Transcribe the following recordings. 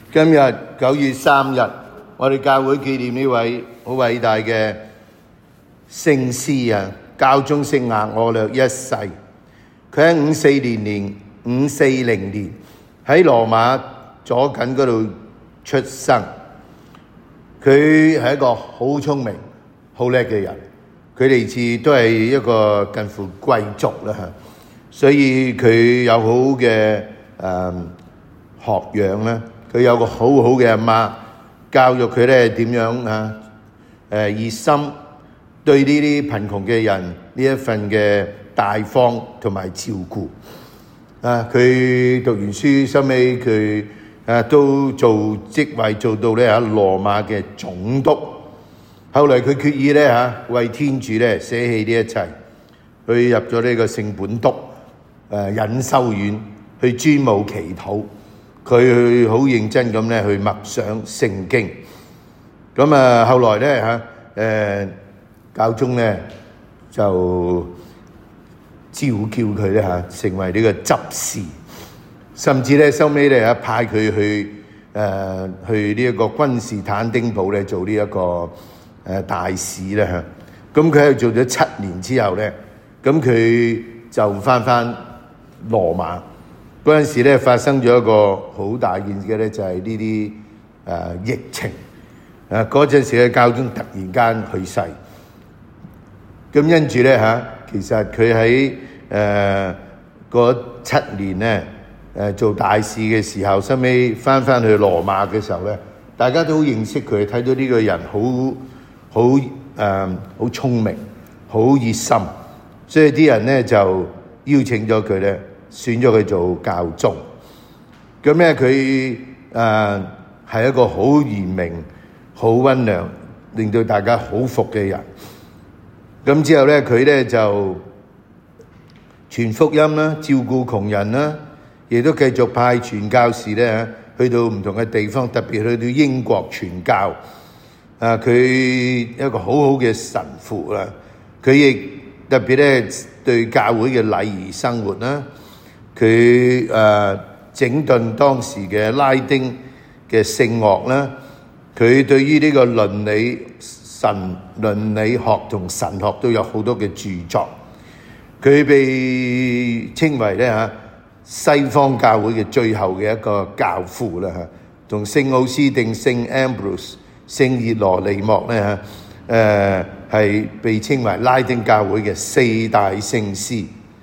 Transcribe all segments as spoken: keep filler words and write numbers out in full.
今日九月三日，我哋教會紀念呢位好偉大嘅聖師啊，教宗聖額我略一世。佢喺五四年年五四零年喺羅馬左近嗰度出生。佢係一個好聰明、好叻嘅人。佢嚟自都係一個近乎貴族啦，所以佢有好嘅誒學養啦。佢有個好好嘅阿媽，教育佢咧點樣啊？誒熱心對呢啲貧窮嘅人呢一份嘅大方同埋照顧啊！佢讀完書，收尾佢誒都做職位做到咧喺羅馬嘅總督。後來佢決意咧嚇為天主咧捨棄呢一切，去入咗呢個聖本篤誒隱修院去專務祈禱。佢好認真咁咧去默想聖經。咁啊，後來咧嚇誒教宗咧就召叫佢咧嚇成為呢個執事，甚至咧收尾咧嚇派佢去誒、呃、去呢一個君士坦丁堡咧做呢一個誒大使啦嚇。咁佢喺度做咗七年之後咧，咁佢就翻翻羅馬。嗰陣時咧發生咗一個好大件事嘅咧，就係呢啲誒疫情。誒嗰陣時嘅教宗突然間去世。咁因住咧嚇，其實佢喺誒嗰七年咧誒做大使嘅時候，收尾翻翻去羅馬嘅時候咧，大家都好認識佢，睇到呢個人好好誒好聰明、好熱心，所以啲人咧就邀請咗佢咧。選咗佢做教宗，咁咧佢誒係一個好嚴明、好溫良，令到大家好服嘅人。咁之後咧，佢咧就傳福音啦，照顧窮人啦，亦都繼續派傳教士咧去到唔同嘅地方，特別去到英國傳教。啊，佢一個好好嘅神父啦，佢亦特別咧對教會嘅禮儀生活啦。佢誒、呃、整頓當時嘅拉丁嘅聖樂啦，佢對於呢個倫理神倫理學同神學都有好多嘅著作。佢被稱為咧嚇西方教會嘅最後嘅一個教父啦嚇，同聖奧斯定、聖 Ambrose、聖熱羅尼莫咧嚇誒係被稱為拉丁教會嘅四大聖師。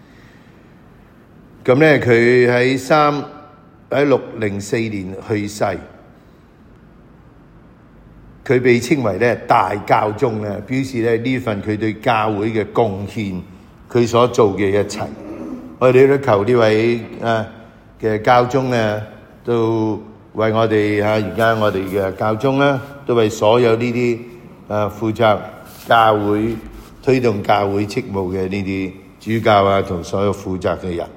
咁咧，佢喺三喺六零四年去世，佢被稱為咧大教宗咧，表示咧呢份佢對教會嘅貢獻，佢所做嘅一切。我哋都求呢位啊嘅教宗咧，都為我哋嚇而家我哋嘅教宗啦，都為所有呢啲啊負責教會推動教會職務嘅呢啲主教啊，同所有負責嘅人。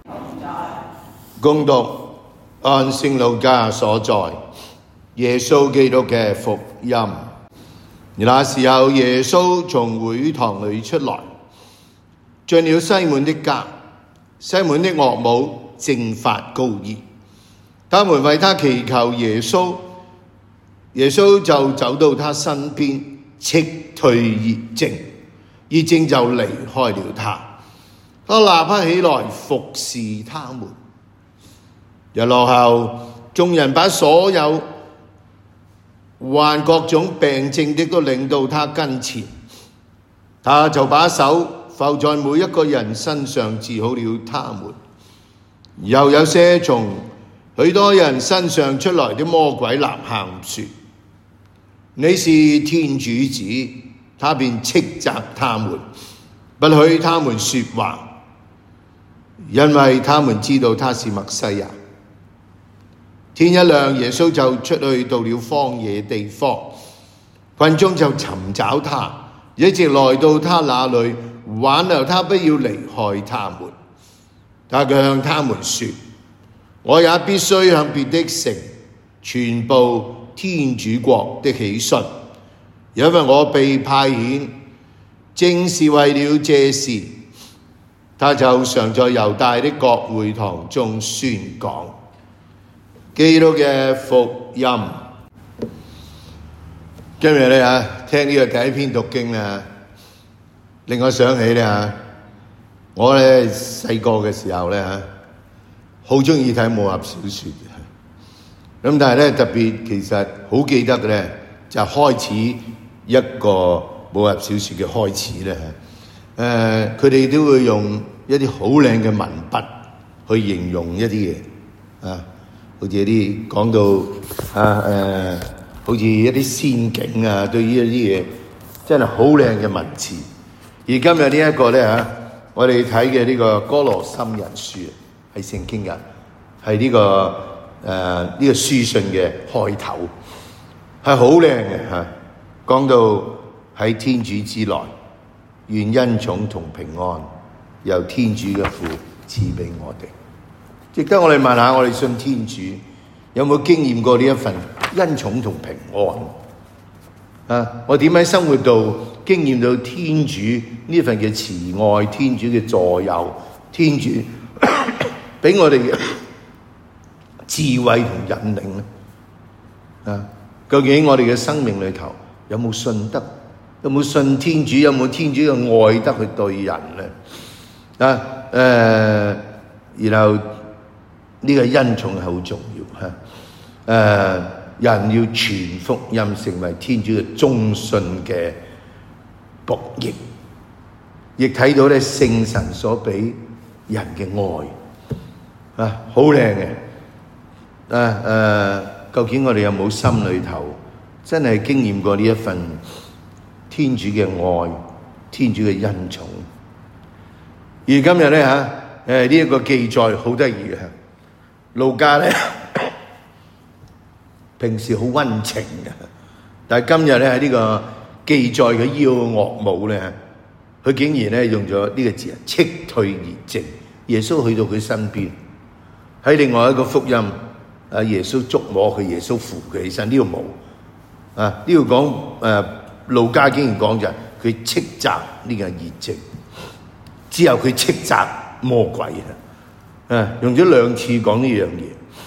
恭讀按聖路加所載耶穌基督嘅福音。那時候，耶穌從會堂裏出來，進了西門的家。西門的岳母正發高熱，他們為他祈求耶穌，耶穌就走到他身邊，斥退熱症，熱症就離開了他。他立刻起來服侍他們。日落後，眾人把所有患各種病症的都領到他跟前，他就把手覆在每一個人身上，治好了他們。又有些從許多人身上出來的魔鬼吶喊說：你是天主子。他便斥責他們，不許他們說話，因為他們知道他是默西亞。天一亮，耶穌就出去到了荒野地方，群眾就尋找他，一直來到他那裏，挽留他不要離開他們。他卻向他們說：我也必須向別的城傳報天主國的喜訊，因為我被派遣，正是為了這事。他就常在猶大的各會堂中宣講。 基督嘅福音。今日咧嚇，聽呢個第一篇讀經啊，令我想起咧嚇，我咧細個嘅時候咧嚇，好中意睇武俠小説嘅。咁但係咧特別其實好記得嘅咧，就開始一個武俠小説嘅開始咧嚇。誒，佢哋都會用一啲好靚嘅文筆去形容一啲嘢啊。好似一啲講到啊誒，好似一啲仙境啊，對於一啲嘢真係好靚嘅文字。而今日呢一個咧嚇，我哋睇嘅呢個哥羅森人書係聖經㗎，係呢個誒呢個書信嘅開頭，係好靚嘅嚇。講到喺天主之內，願恩寵同平安由天主嘅父賜俾我哋。值得我哋問下，我哋信天主有冇經驗過呢一份恩寵同平安啊？我點喺生活度經驗到天主呢份嘅慈愛，天主嘅助佑，天主俾我哋嘅智慧同引領咧？啊，究竟我哋嘅生命裏頭有冇信德？有冇信天主？有冇天主嘅愛德去對人咧？啊，誒、呃，然後。呢個恩寵係好重要嚇，誒、呃、人要傳福音，成為天主嘅忠信嘅僕役，亦睇到咧聖神所俾人嘅愛啊，好靚嘅啊誒！究竟我哋有冇心裏頭真係經驗過呢一份天主嘅愛、天主嘅恩寵？而今日咧嚇誒呢一個記載好得意嘅。路加咧平時好溫情嘅，但係今日咧喺呢個記載嘅要岳母咧，佢竟然咧用咗呢個字啊，斥退熱症。耶穌去到佢身邊，喺另外一個福音啊，耶穌觸摸佢，耶穌扶佢起身。呢個冇啊，呢度講誒路加竟然講就係佢斥責呢個熱症，之後佢斥責魔鬼啊。啊！用咗兩次講呢樣嘢，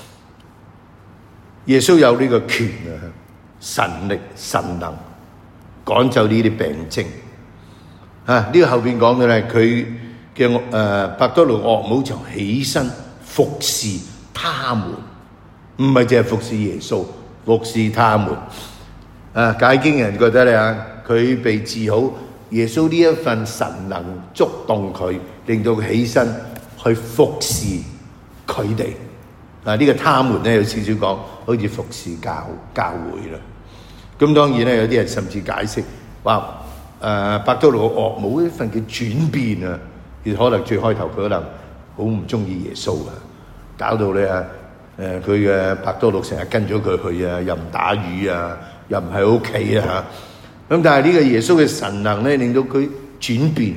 耶穌有呢個權啊，神力神能趕走呢啲病徵啊！呢、這個後邊講嘅咧，佢嘅誒伯多祿岳母就起身服侍他們，唔係淨係服侍耶穌，服侍他們啊！解經人覺得咧啊，佢被治好，耶穌呢一份神能觸動佢，令到佢起身。去服侍佢哋啊！呢、這個他們咧有少少講，好似服侍教教會啦。咁當然咧，有啲人甚至解釋話誒伯多祿岳母一份嘅轉變啊，其實可能最開頭佢可能好唔中意耶穌啊，搞到咧誒佢嘅伯多祿成日跟咗佢去啊，又唔打魚啊，又唔喺屋企啊嚇。咁但係呢個耶穌嘅神能咧，令到佢轉變。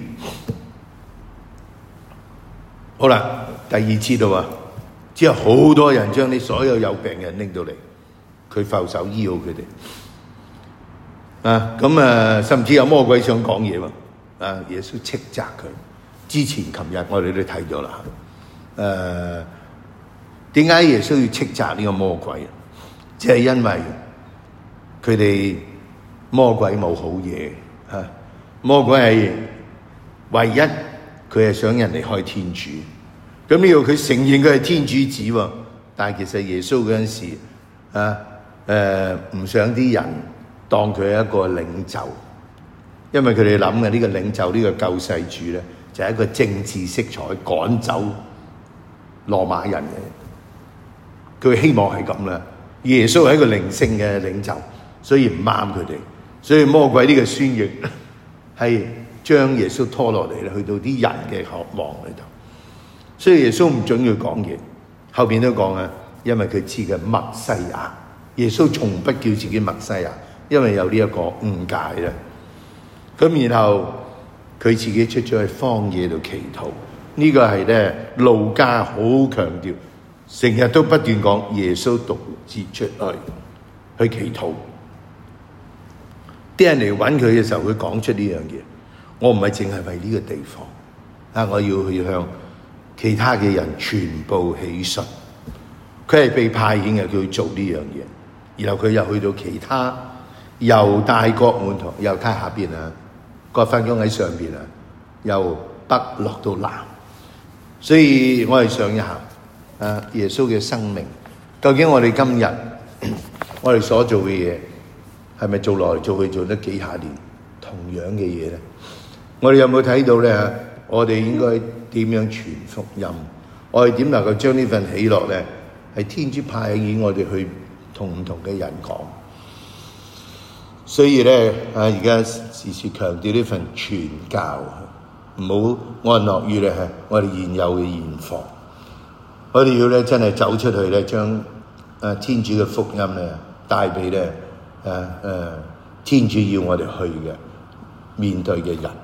好啦，第二次到啊，之後好多人將你所有有病人拎到嚟，佢俯首醫好佢哋啊。咁啊，甚至有魔鬼想講嘢喎啊！耶穌斥責佢。之前琴日我哋都睇咗啦。誒，點解耶穌要斥責呢個魔鬼？即係因為佢哋魔鬼冇好嘢啊！魔鬼係唯一。佢係想人離開天主，咁呢個佢承認佢係天主子喎，但係其實耶穌嗰陣時啊誒唔想啲人當佢係一個領袖，因為佢哋諗嘅呢個領袖呢、呢個救世主咧就係、是、一個政治色彩趕走羅馬人嘅，佢希望係咁啦。耶穌係一個靈性嘅領袖，所以唔啱佢哋，所以魔鬼呢個宣言係。將耶穌拖落嚟咧，去到啲人嘅渴望裏頭，所以耶穌唔准佢講嘢。後邊都講啊，因為佢知嘅默西亞，耶穌從不叫自己默西亞，因為有呢一個誤解啦。咁然後佢自己出咗去荒野度祈禱，呢、這個係咧路加好強調，成日都不斷講耶穌獨自出去去祈禱。啲人嚟揾佢嘅時候，佢講出呢樣嘢。我唔係淨係為呢個地方啊！我要去向其他嘅人全部起信。 佢係被派遣嘅，佢要做呢樣嘢。然後佢又去到其他猶大國門徒，猶太下邊啊，各分工喺上邊啊，由北落到南。所以我哋想一下啊，耶穌嘅生命，究竟我哋今日我哋所做嘅嘢係咪做來做去做得幾下年同樣嘅嘢咧？我哋有冇睇到咧？我哋應該點樣傳福音？我哋點能夠將呢份喜樂咧，係天主派遣我哋去同唔同嘅人講？所以咧啊，而家時時強調呢份傳教，唔好安樂於咧我哋現有嘅現況。我哋要咧真係走出去咧，將啊天主嘅福音咧帶俾咧誒誒天主要我哋去嘅面對嘅人。